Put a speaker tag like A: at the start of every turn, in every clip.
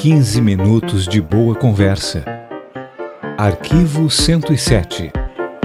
A: 15 minutos de boa conversa. Arquivo 107.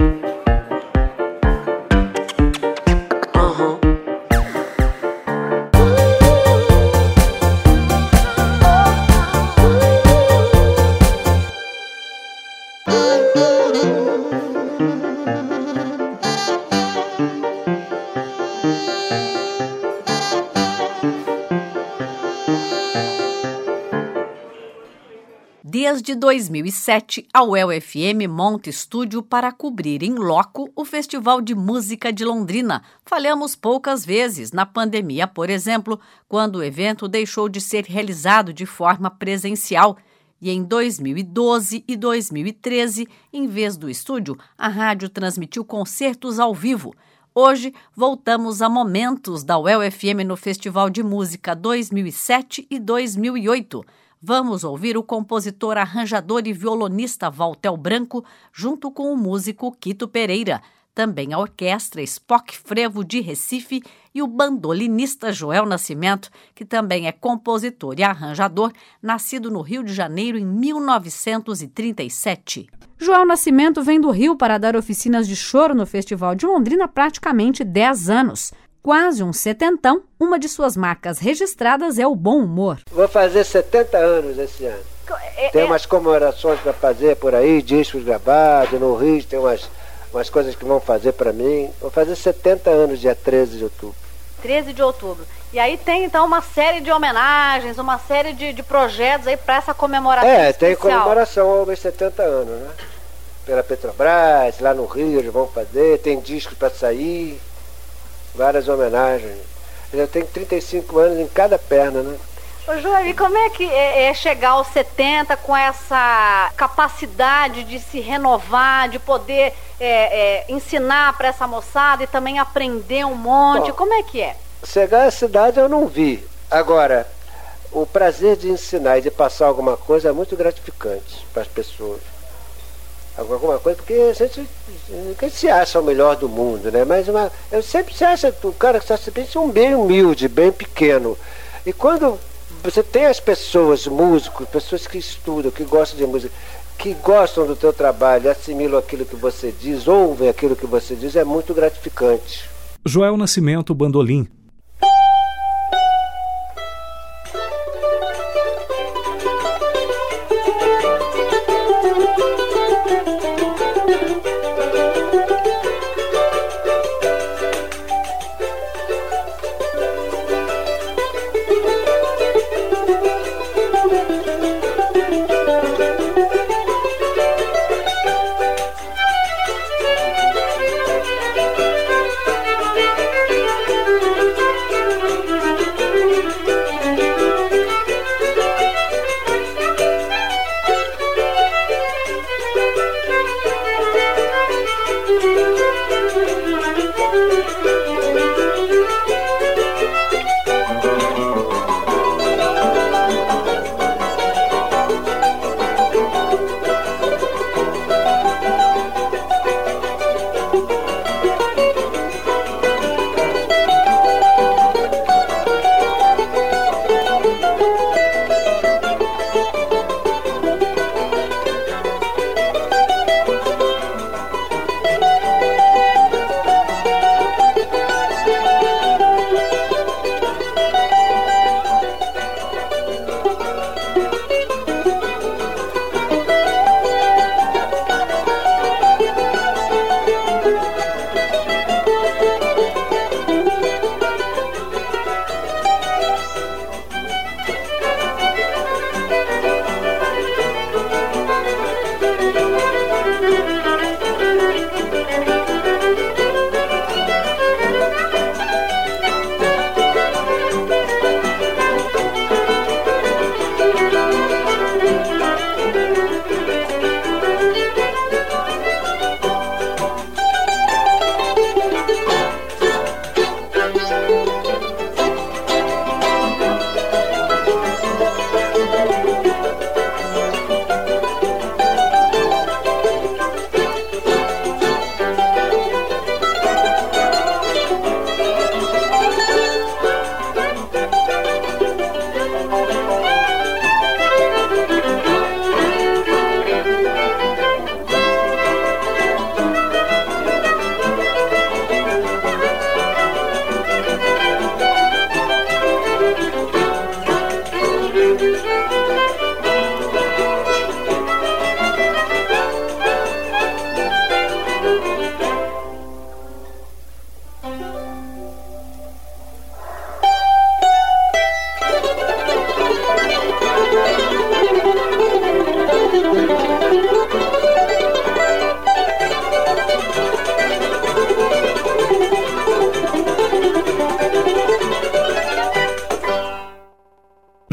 B: Desde 2007, a UEL-FM monta estúdio para cobrir em loco o Festival de Música de Londrina. Falhamos poucas vezes, na pandemia, por exemplo, quando o evento deixou de ser realizado de forma presencial. E em 2012 e 2013, em vez do estúdio, a rádio transmitiu concertos ao vivo. Hoje, voltamos a momentos da UEL-FM no Festival de Música 2007 e 2008. Vamos ouvir o compositor, arranjador e violonista Valtel Branco, junto com o músico Quito Pereira, também a orquestra Spock Frevo de Recife e o bandolinista Joel Nascimento, que também é compositor e arranjador, nascido no Rio de Janeiro em 1937. Joel Nascimento vem do Rio para dar oficinas de choro no Festival de Londrina há praticamente 10 anos. Quase um setentão, uma de suas marcas registradas é o bom humor.
C: Vou fazer 70 anos esse ano. Tem umas comemorações para fazer por aí, discos gravados, no Rio tem umas coisas que vão fazer para mim. Vou fazer 70 anos, dia 13 de outubro.
D: 13 de outubro. E aí tem então uma série de homenagens, uma série de projetos aí para essa comemoração especial.
C: Tem comemoração aos 70 anos, né? Pela Petrobras, lá no Rio eles vão fazer, tem discos para sair. Várias homenagens. Eu tenho 35 anos em cada perna, né?
D: Ô, Joel, e como é que é chegar aos 70 com essa capacidade de se renovar, de poder ensinar para essa moçada e também aprender um monte? Bom, como é que é? Chegar à cidade eu não vi. Agora, o prazer de ensinar e de passar alguma coisa é muito gratificante para as pessoas. Alguma coisa, porque a gente se acha o melhor do mundo, né? Mas eu sempre se acha, o cara se acha bem humilde, bem pequeno. E quando você tem as pessoas, músicos, pessoas que estudam, que gostam de música, que gostam do teu trabalho, assimilam aquilo que você diz, ouvem aquilo que você diz, é muito gratificante.
A: Joel Nascimento, bandolim.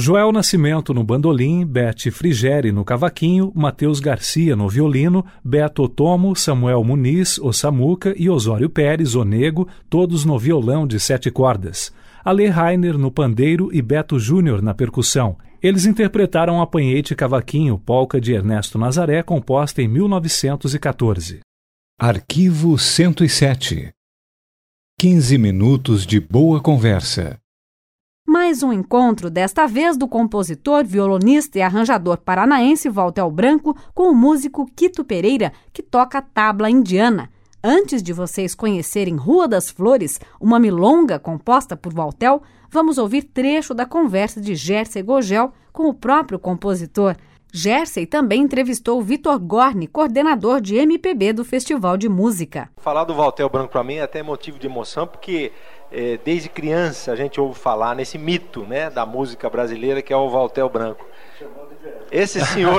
A: Joel Nascimento no bandolim, Bete Frigeri no cavaquinho, Matheus Garcia no violino, Beto Otomo, Samuel Muniz, o Samuca e Osório Pérez, o Nego, todos no violão de 7 cordas. Ale Rainer no pandeiro e Beto Júnior na percussão. Eles interpretaram Apanhete Cavaquinho, polca de Ernesto Nazaré, composta em 1914.
E: Arquivo 107. 15 minutos de boa conversa.
B: Mais um encontro, desta vez do compositor, violonista e arranjador paranaense Valtel Branco com o músico Quito Pereira, que toca tabla indiana. Antes de vocês conhecerem Rua das Flores, uma milonga composta por Valtel, vamos ouvir trecho da conversa de Jersey Gogel com o próprio compositor. Jersey também entrevistou Vitor Gorni, coordenador de MPB do Festival de Música.
F: Falar do Valtel Branco para mim é até motivo de emoção, porque desde criança a gente ouve falar nesse mito, né, da música brasileira, que é o Valtel Branco. Esse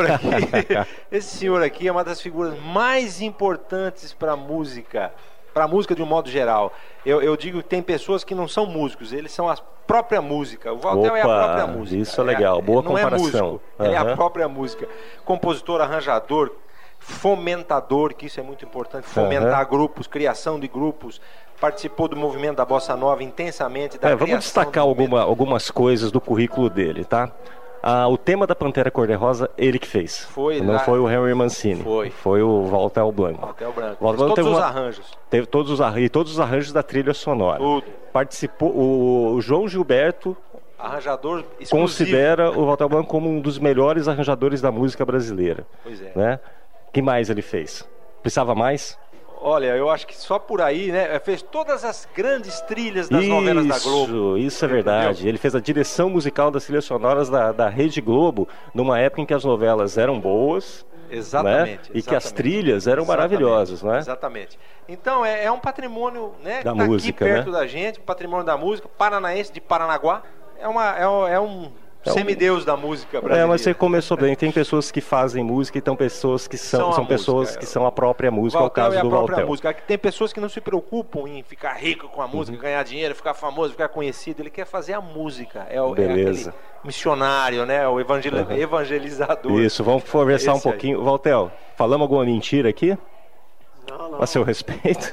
F: senhor aqui é uma das figuras mais importantes para a música de um modo geral. Eu digo que tem pessoas que não são músicos, eles são a própria música. O Valtel é a própria música.
G: Isso é legal, boa comparação.
F: Não é músico, ele é a própria música. Compositor, arranjador, fomentador, que isso é muito importante, fomentar grupos, criação de grupos. Participou do movimento da Bossa Nova intensamente.
G: Vamos destacar algumas coisas do currículo dele, tá? O tema da Pantera Cor-de-Rosa, ele que fez. Não foi o Henry Mancini. Foi o Valtel Branco.
F: Todos os arranjos.
G: Teve todos os arranjos da trilha sonora.
F: Tudo.
G: Participou o João Gilberto,
F: arranjador exclusivo,
G: considera o Valtel Branco como um dos melhores arranjadores da música brasileira.
F: Pois é.
G: Né? O que mais ele fez? Precisava mais?
F: Olha, eu acho que só por aí, né? Fez todas as grandes trilhas das novelas da Globo.
G: Isso é verdade. Entendeu? Ele fez a direção musical das trilhas sonoras da Rede Globo, numa época em que as novelas eram boas.
F: Exatamente.
G: E que as trilhas eram maravilhosas, não é?
F: Exatamente. Então é um patrimônio, né,
G: da
F: que tá
G: música,
F: aqui perto,
G: né,
F: da gente, patrimônio da música, paranaense de Paranaguá. É um semideus da música brasileira.
G: Mas você começou bem. Tem pessoas que fazem música e tem pessoas que são pessoas que são a própria música. É o caso do Valtel.
F: Música. Tem pessoas que não se preocupam em ficar rico com a música, ganhar dinheiro, ficar famoso, ficar conhecido. Ele quer fazer a música. É aquele missionário, né? O evangelizador.
G: Isso, vamos conversar um pouquinho. Valtel, falamos alguma mentira aqui?
C: Não.
G: A seu respeito?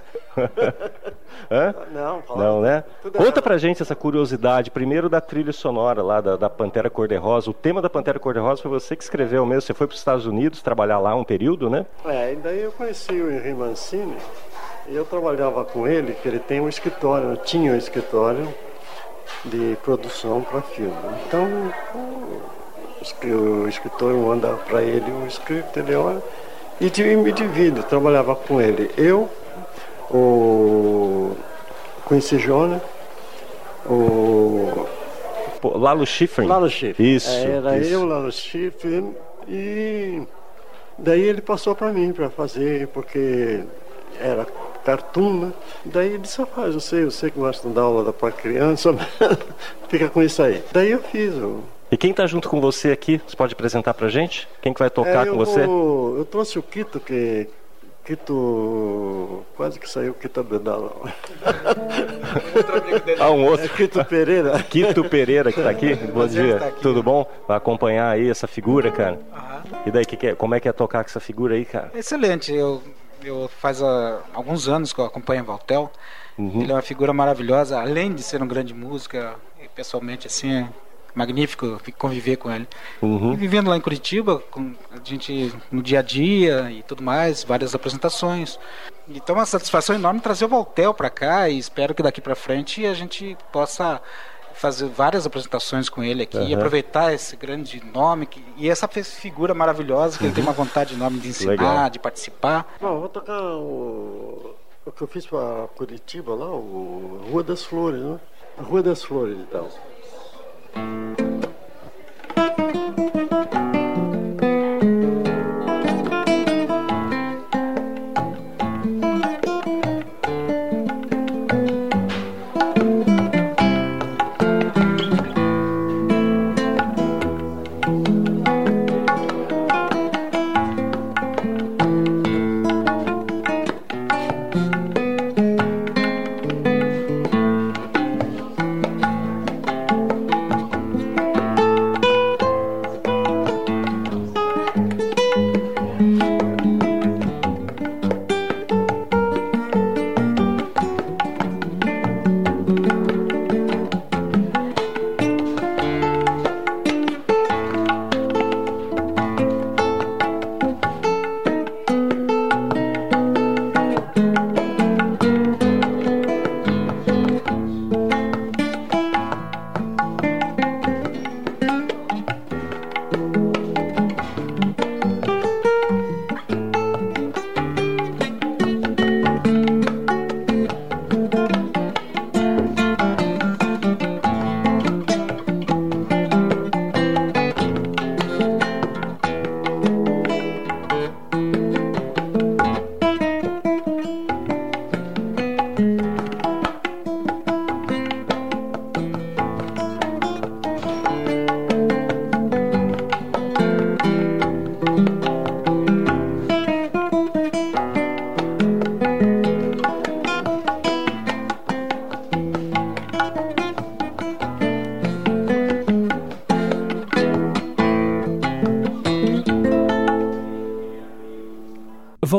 C: Não,
G: né? Conta pra gente essa curiosidade, primeiro da trilha sonora lá da Pantera Cor-de-Rosa. O tema da Pantera Cor-de-Rosa foi você que escreveu mesmo. Você foi para os Estados Unidos trabalhar lá um período, né?
H: E daí eu conheci o Henry Mancini e eu trabalhava com ele, que ele tem um escritório, tinha um escritório de produção para filme. Então o escritor manda para ele o script, ele olha e me divido. Trabalhava com ele, eu, o Quincy Jones, o
G: Lalo Schifrin. Isso.
H: Era eu, Lalo Schifrin, e daí ele passou para mim para fazer, porque era cartoon, né? Daí ele disse, rapaz, eu sei que gosta de dar aula para criança, fica com isso aí. Daí eu fiz.
G: E quem está junto com você aqui? Você pode apresentar pra gente? Quem que vai tocar com você?
H: Eu trouxe o Quito, quase que saiu o Quito Abedal.
G: Um outro.
H: Quito Pereira.
G: Quito Pereira que está aqui. Bom dia.
F: Tá aqui,
G: tudo bom? Vai acompanhar aí essa figura, cara. E daí, como é que é tocar com essa figura aí, cara?
I: Excelente. Eu faz alguns anos que eu acompanho o Valtel. Ele é uma figura maravilhosa, além de ser um grande músico, e pessoalmente assim, é magnífico conviver com ele. E vivendo lá em Curitiba, com a gente no dia a dia e tudo mais, várias apresentações. Então é uma satisfação enorme trazer o Valtel para cá, e espero que daqui para frente a gente possa fazer várias apresentações com ele aqui e aproveitar esse grande nome e essa figura maravilhosa que ele tem uma vontade enorme de ensinar, legal, de participar.
H: Bom, vou tocar o que eu fiz para Curitiba lá, o Rua das Flores, né? Rua das Flores e tal.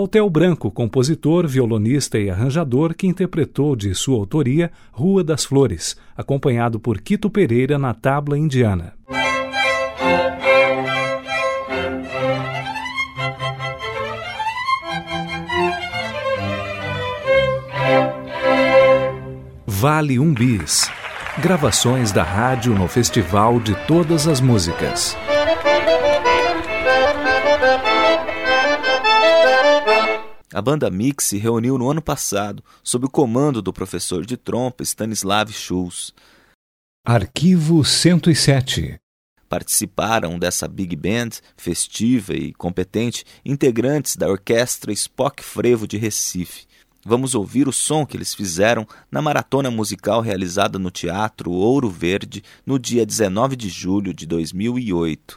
A: Valtel Branco, compositor, violonista e arranjador que interpretou de sua autoria Rua das Flores, acompanhado por Quito Pereira na tabla indiana. Vale um Bis. Gravações da rádio no Festival de Todas as Músicas.
J: A banda Mix se reuniu no ano passado, sob o comando do professor de trompa Stanislav Schulz.
E: Arquivo 107.
J: Participaram dessa big band, festiva e competente, integrantes da Orquestra Spock Frevo de Recife. Vamos ouvir o som que eles fizeram na maratona musical realizada no Teatro Ouro Verde no dia 19 de julho de 2008.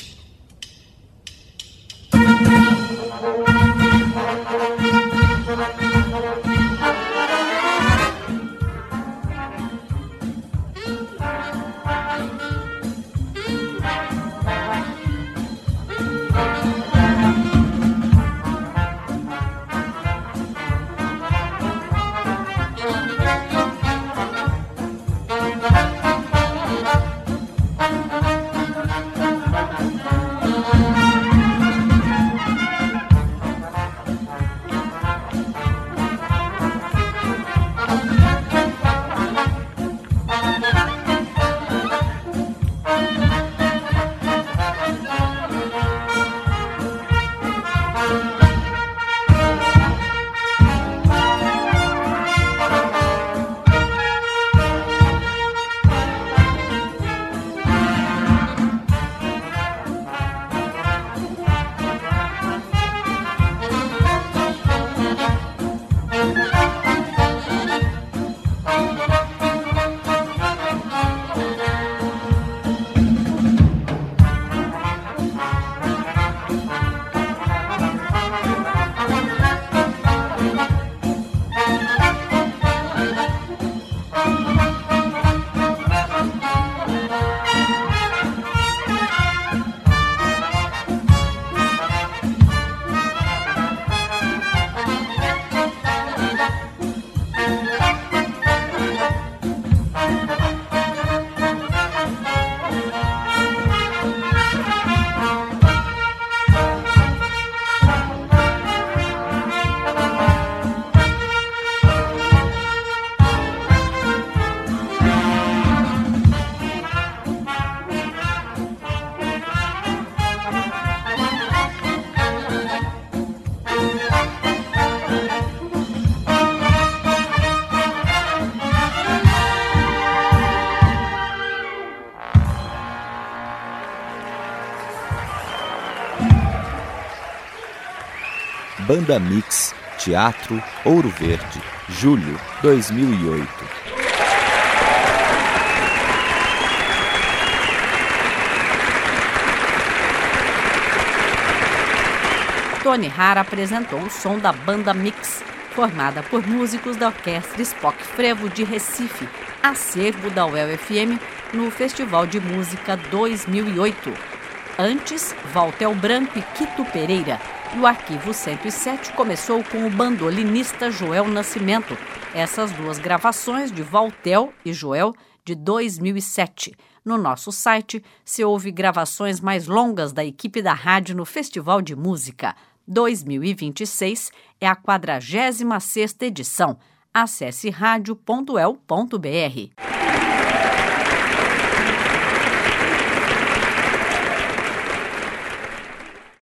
J: Banda Mix, Teatro Ouro Verde, julho 2008.
B: Tony Hara apresentou o som da Banda Mix, formada por músicos da Orquestra Spock Frevo de Recife, acervo da UEL-FM, no Festival de Música 2008. Antes, Valtel Branco e Quito Pereira. E o Arquivo 107 começou com o bandolinista Joel Nascimento. Essas duas gravações de Valtel e Joel de 2007. No nosso site, se ouve gravações mais longas da equipe da rádio no Festival de Música. 2026 é a 46ª edição. Acesse radio.uel.br.